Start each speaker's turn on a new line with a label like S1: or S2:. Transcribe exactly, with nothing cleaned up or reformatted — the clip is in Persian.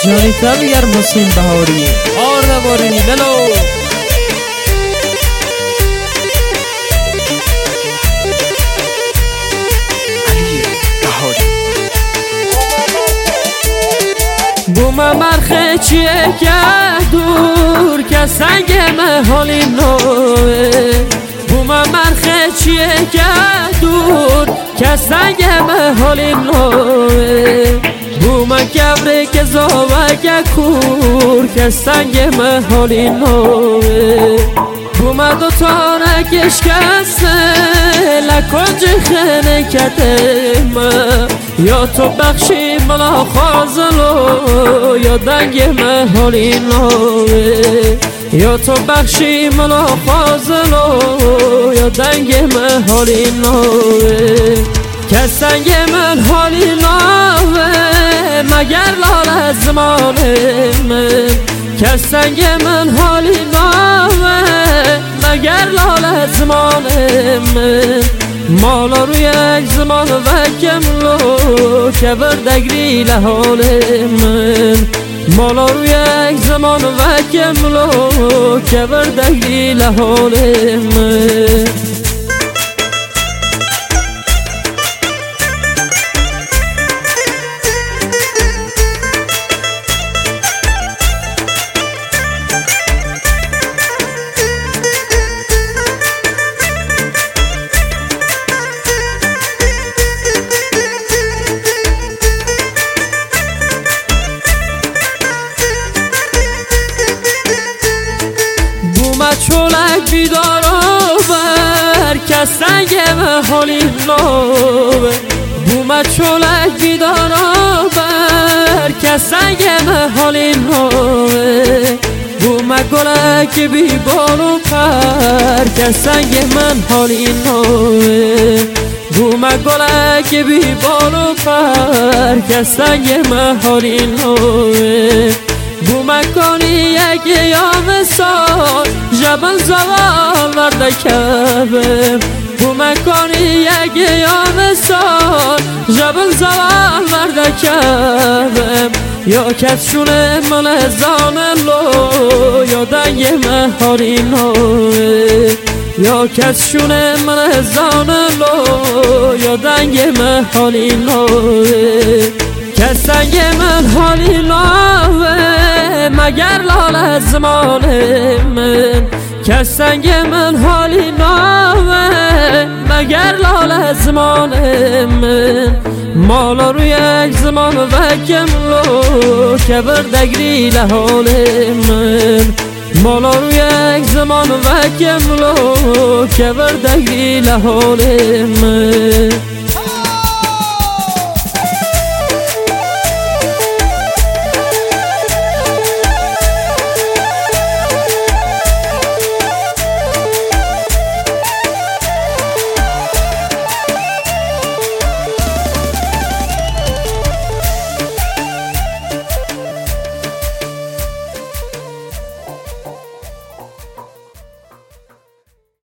S1: جانی تبگر حسین بهاری آرد بارینی للو بوم مرخه چیه که دور که سنگ مهالیم نوه بوم مرخه چیه که دور که سنگ مهالیم نوه بوم کبره که زاوه کور که سنگ مهالیم نوه بوم دو تانه کشکسته لکنج خنه کتیم یا تو بخشی ملا خازلو یا دنگ مهالینو یا تو بخشی ملا خازلو یا دنگ مهالینو که سنگ مهالینو مگر لال زمان من که سنگ مهالینو مگر لال زمان من مالا روی یک زمان و کملو که بردگری لحال من مالا روی یک زمان و کملو که بردگری لحال من چولک بیدارو بر که سنگ مهالین نوه بوم چولک بیدارو بر که سنگ مهالین نوه بوم گلک بی بالو پر که سنگ من حالین نوه بوم گلک بی بالو پر که سنگ من حالین نوه بومکانی یک یام سال جبل زوال ورده کبم بومکانی یک یام سال جبل زوال ورده کبم یا کسشونه من زانلو یا دنگ مهالینو یا کسشونه من زانلو یا دنگ مهالینو که سنگ مهالینو مگر لال زمان من که سنگ مهالینو مگر لال زمان من مالا روی یک زمان و کملو که بردگری لحال من مالا روی یک زمان و کملو که بردگری لحال من